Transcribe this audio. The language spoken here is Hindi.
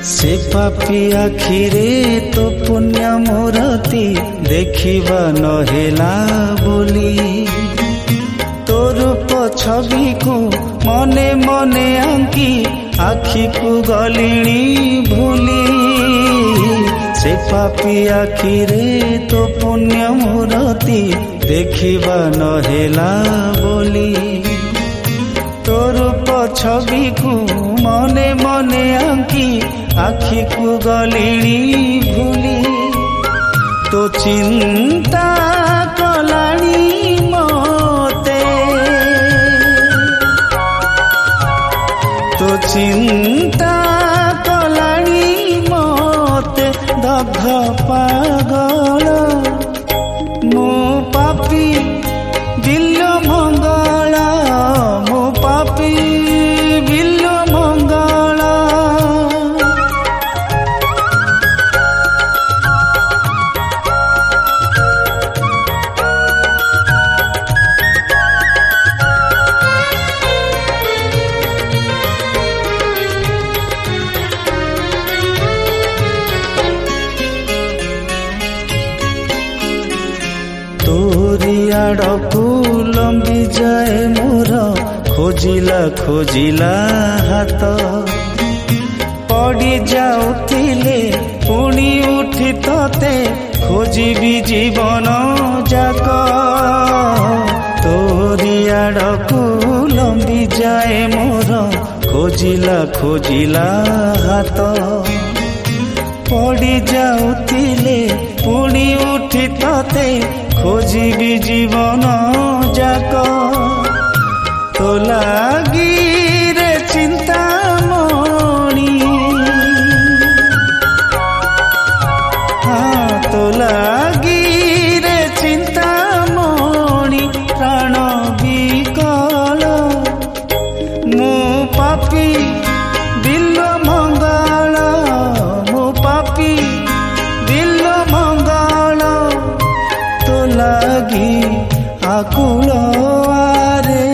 से पापी आखिरे तो पुण्य मूर्ति देखिबा नहेला बोली तो रूप छवि को मने मने आंकी आखि को गलिणी भूली से पापी आखिरे तो पुण्य मूर्ति देखिबा नहेला बोली तो रूप छवि को मने मने आंकी आखि को गलिणी भूली तो चिंता कलाणी मते तो चिंता कलाणी मते दग्ध पागल मो पापी दिल मंगल मो पापी दिल मंगल तोरी आड़कू लंबी जाए मोर खोजिला खोजिला हाथ पड़ी जाउथिले पुणी उठी तते खोजिबी जीवन जाक तोरी आड़कू लंबी जाए मोर खोजिला खोजिला हाथ पड़ी जाउथिले पुणी उठी तते खोजिबी जीवन जाक तो लागी रे चिंता मणि हाँ तो लागी रे चिंता मणि प्राण विकल मो पापी दिल मंगल मो पापी दिल मंगल तो लागी आकुल आरे